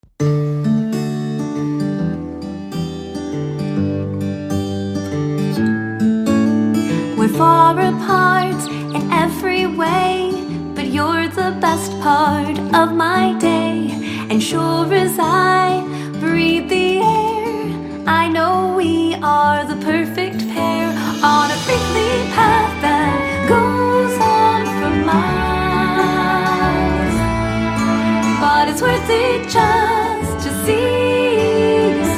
We're far apart in every way, but you're the best part of my day. And sure as I breathe the air, I know we are the perfect pair on a prickly path that goes on for miles. But it's worth it just to see you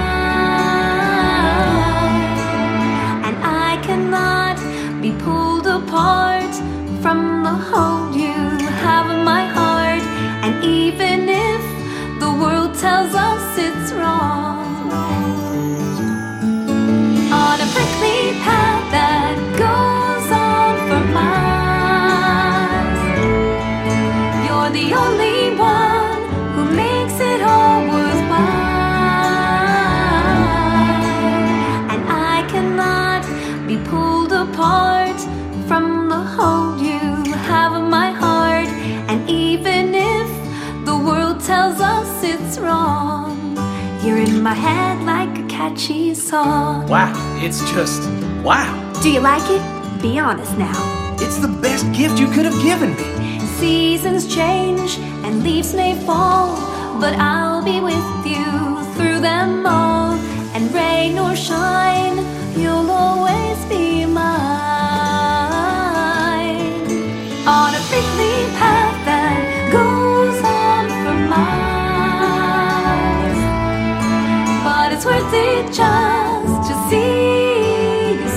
smile. And I cannot be pulled apart from the hold you have in my heart. And even if the world tells us it's wrong, on a prickly path that goes on for miles, you're the only one who makes it all worthwhile. And I cannot be pulled apart from the hold you have in my heart. And even if the world tells us it's wrong, you're in my head like a catchy song. Wow, it's just wow. Do you like it? Be honest now. It's the best gift you could have given me. Seasons change and leaves may fall, but I'll be with you through them all. And rain or shine, you'll always be mine. On a prickly path that goes on for miles, but it's worth it just to see you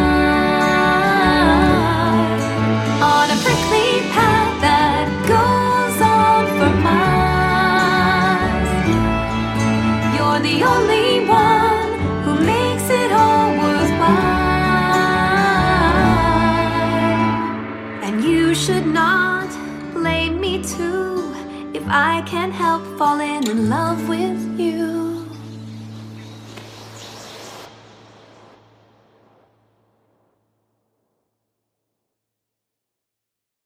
smile. On a prickly path that goes on for miles, you're the only one who makes it all worthwhile. And you should not blame me too if I can't help falling in love with you.